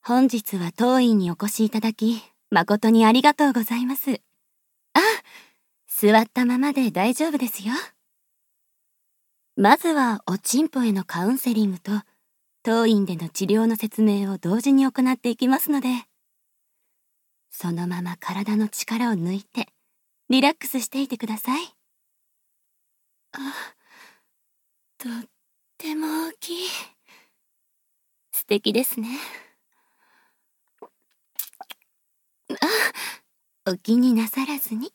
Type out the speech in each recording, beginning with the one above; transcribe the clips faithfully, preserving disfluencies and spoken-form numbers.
本日は当院にお越しいただき、誠にありがとうございます。あ、座ったままで大丈夫ですよ。まずはおちんぽへのカウンセリングと、当院での治療の説明を同時に行っていきますので、そのまま体の力を抜いて、リラックスしていてください。あ、とっても大きい。素敵ですね。あ、お気になさらずに。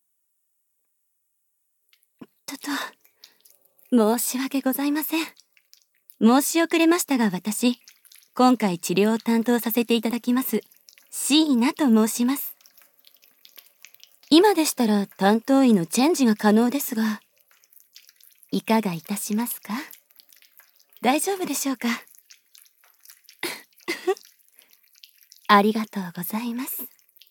とと、申し訳ございません。申し遅れましたが私、今回治療を担当させていただきます、椎名と申します。今でしたら担当医のチェンジが可能ですが、いかがいたしますか？大丈夫でしょうか？ありがとうございます。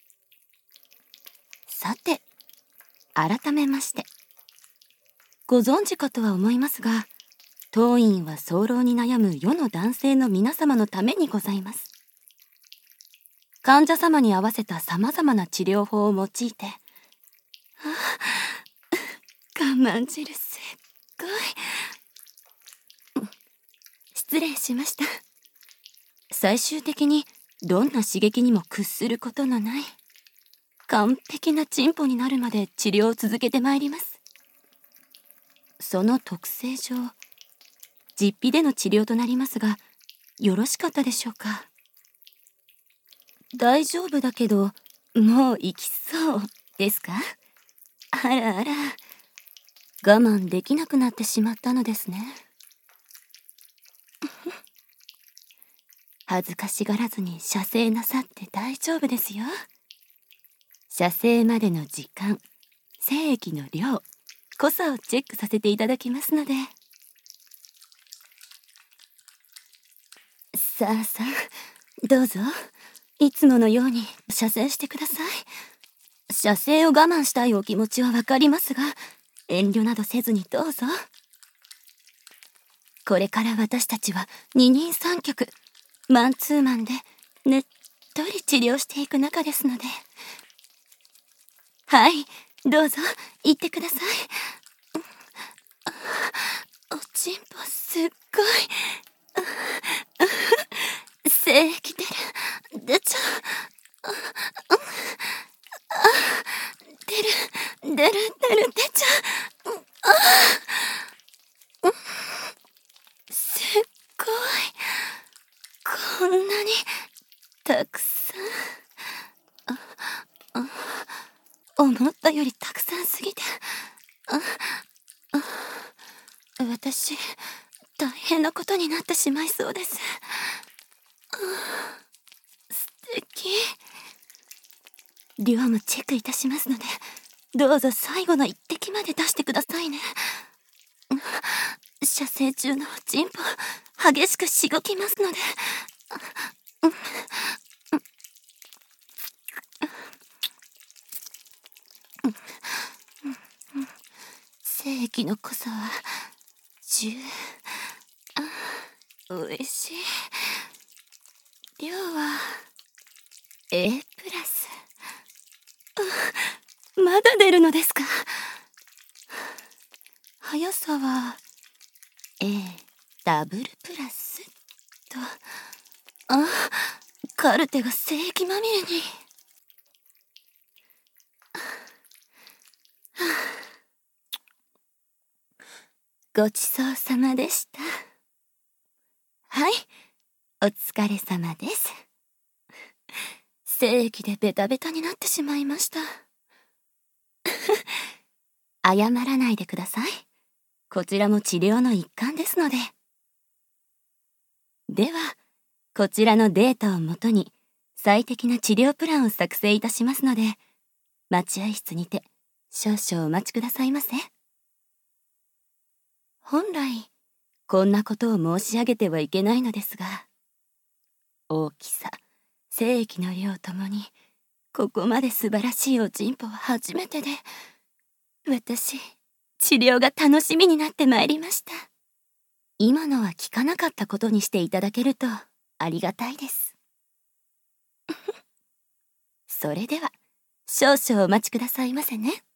さて、改めまして。ご存知かとは思いますが、当院は早漏に悩む世の男性の皆様のためにございます。患者様に合わせた様々な治療法を用いて、ああ、我慢汁すっごい。失礼しました。最終的にどんな刺激にも屈することのない完璧なチンポになるまで治療を続けてまいります。その特性上、実費での治療となりますが、よろしかったでしょうか？大丈夫だけど、もう行きそうですか？あらあら、我慢できなくなってしまったのですね。恥ずかしがらずに射精なさって大丈夫ですよ。射精までの時間、精液の量、濃さをチェックさせていただきますので。さあさあ、どうぞ、いつものように射精してください。射精を我慢したいお気持ちはわかりますが、遠慮などせずにどうぞ。これから私たちは二人三脚、マンツーマンでねっとり治療していく中ですので。はい、どうぞ言ってください。おちんぽすっごい。精液出る、出ちゃう。出る、出る、出る、出ちゃう。あ、すっごい。こんなにたくさん。あ、あ、思ったよりたくさんすぎて。あ、あ、私、大変なことになってしまいそうです。素敵。量もチェックいたしますので、どうぞ最後の一滴まで出してくださいね。射精中のおちんぽ、激しくしごきますので。精液の濃さはじゅう。あ、おいしい。量は A プラス。あ、まだ出るのですか？速さは A ダブルプラスと。あ、カルテが精液まみれに。ごちそうさまでした。はい、お疲れ様です。精液でベタベタになってしまいました。謝らないでください。こちらも治療の一環ですので。では、こちらのデータをもとに最適な治療プランを作成いたしますので、待合室にて少々お待ちくださいませ。本来、こんなことを申し上げてはいけないのですが、大きさ、精液の量ともに、ここまで素晴らしいおちんぽは初めてで、私、治療が楽しみになってまいりました。今のは聞かなかったことにしていただけるとありがたいです。 それでは、少々お待ちくださいませね。